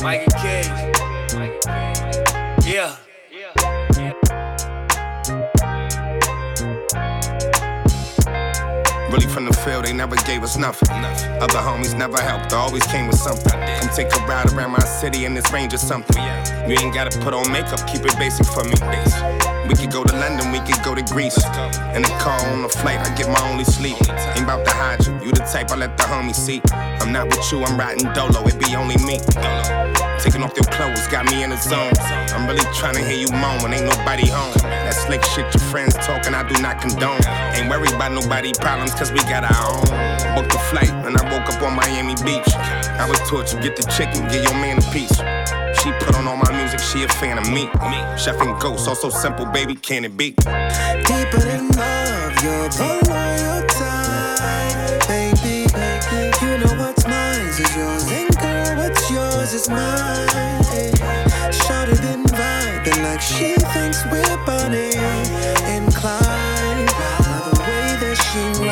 Mikey K. Yeah. Really from the field, they never gave us nothing. Other homies never helped, always came with something. Come take a ride around my city in this range or something. You ain't gotta put on makeup, keep it basic for me. We could go to London, we could go to Greece. In the car on the flight, I get my only sleep. Ain't about to hide you, you the type I let the homies see. I'm not with you, I'm riding dolo, it be only me. Taking off your clothes, got me in the zone. I'm really trying to hear you moan when ain't nobody home. That slick shit your friends talking, I do not condone. Ain't worried about nobody problems, cause we got our own. Booked a flight, and I woke up on Miami Beach. I was taught you get the chicken, get your man a piece. She put on all my music, she a fan of me. Chef and Ghost, all so simple, baby, can it be? Deeper than love, you're the loyal type, baby. You know what's mine is yours, and girl, what's yours is mine. Shorty been vibing like she thinks we're Bonnie and Clyde. By the way that she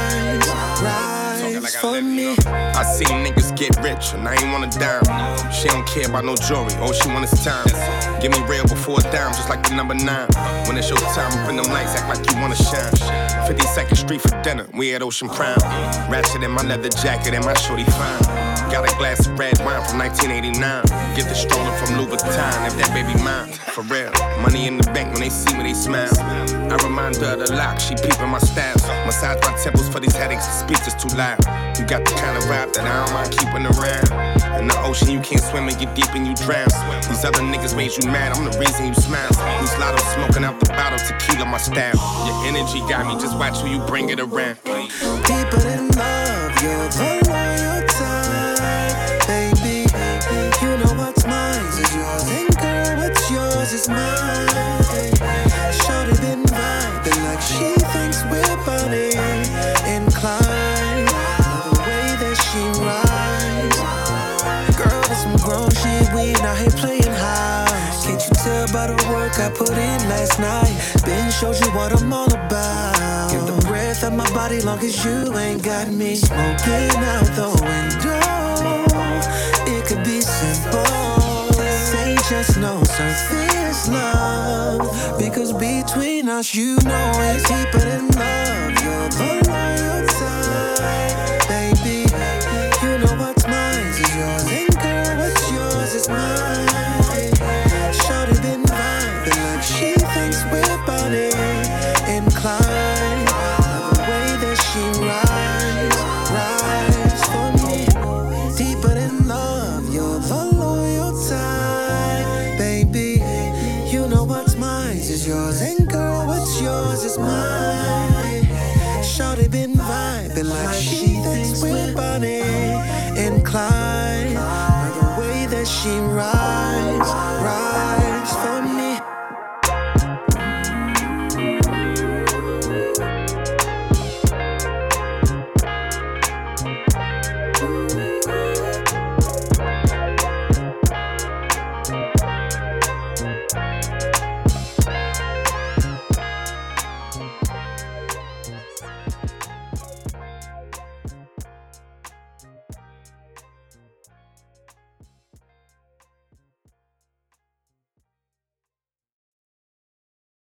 rides for me. I seen niggas get rich and I ain't want a dime. She don't care about no jewelry, all she want is time. Give me real before a dime, just like the number 9. When it's your time, bring them lights, act like you wanna shine. 52nd Street for dinner, we at Ocean Prime. Ratchet in my leather jacket and my shorty fine. Got a glass of red wine from 1989. Get the stroller from Louis Vuitton, if that baby mine. For real, money in the bank when they see me, they smile. I remind her of the lock, she peeping my styles. Massage my temples for these headaches, the speakers too loud. You got the kind of vibe that I don't mind keeping around. In the ocean you can't swim and get deep and you drown. These other niggas made you mad, I'm the reason you smile. These lottos smoking out the bottle, tequila my style. Your energy got me, just watch who you bring it around. Deeper than love, you're the loyal type, baby. You know what's mine is yours, and girl, what's yours is mine. Shorty been vibing like she thinks we're Bonnie and Clyde. The way that she rides, girl, that's some grown shit. We ain't out here playing house. Can't you tell by the work I put in last night? Been showed you what I'm all about. Get the breath of my body long as you ain't got me smoking out the window. It could be simple. This ain't just no surface love, because between us you know it's deeper than love. You're the loyal type, baby. You know what's mine is yours, and girl, what's yours is mine. Shorty been vibing like she thinks we're Bonnie and Clyde. The way that she rides for me. Deeper than love, you're the loyal type, baby. You know what's mine is yours, and girl, what's yours is mine. Shorty been vibing like she thinks we're Bonnie and Clyde. By the way that she rides.